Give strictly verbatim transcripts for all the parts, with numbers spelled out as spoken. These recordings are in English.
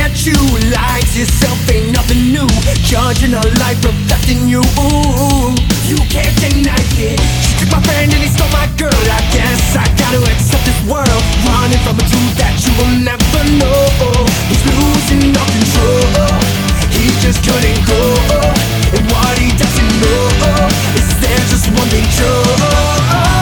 that you lied to yourself ain't nothing new. Judging a life reflecting you. Ooh, you can't deny it. She took my friend and he stole my girl. I guess I gotta accept this world, running from a truth that you will never know. He's losing all control. He just couldn't go. And what he doesn't know is there's just one thing true.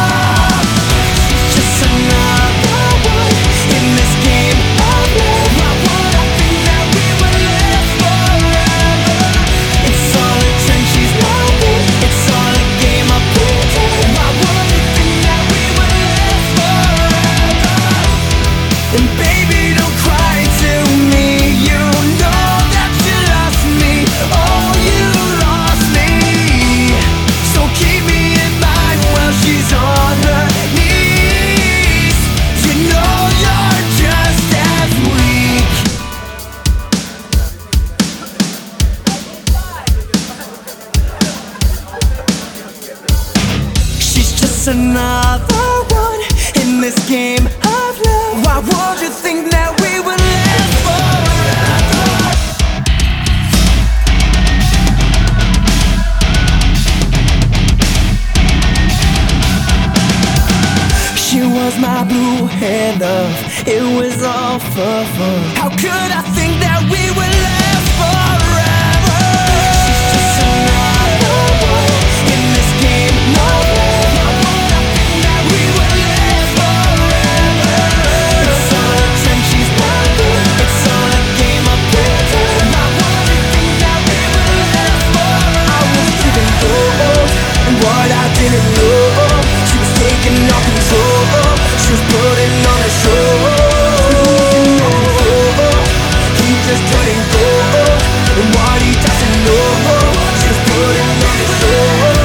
Just another one in this game of love. Why would I think that we would live forever? It's all a trend, she's nothing. It's all a game of pretend. Why would I think that we would live forever? And baby, don't cry to me. You know that you lost me. Oh, you lost me. So keep me in mind while she's on her knees. You know you're just as weak. She's just another one in this game of love. Why would you think that we would live forever? She was my blue-haired love. It was all for fun. How could I think that we would last forever? She's just another one in this game of love. Why would I think that we would live forever? It's all a trend, she's nothing. It's all a game of pretend. Why would I think that we would live forever? I was giving gold, and what I didn't know, she was taking all control. She was putting on a show. He just couldn't go. And what he doesn't know, she was putting on a show.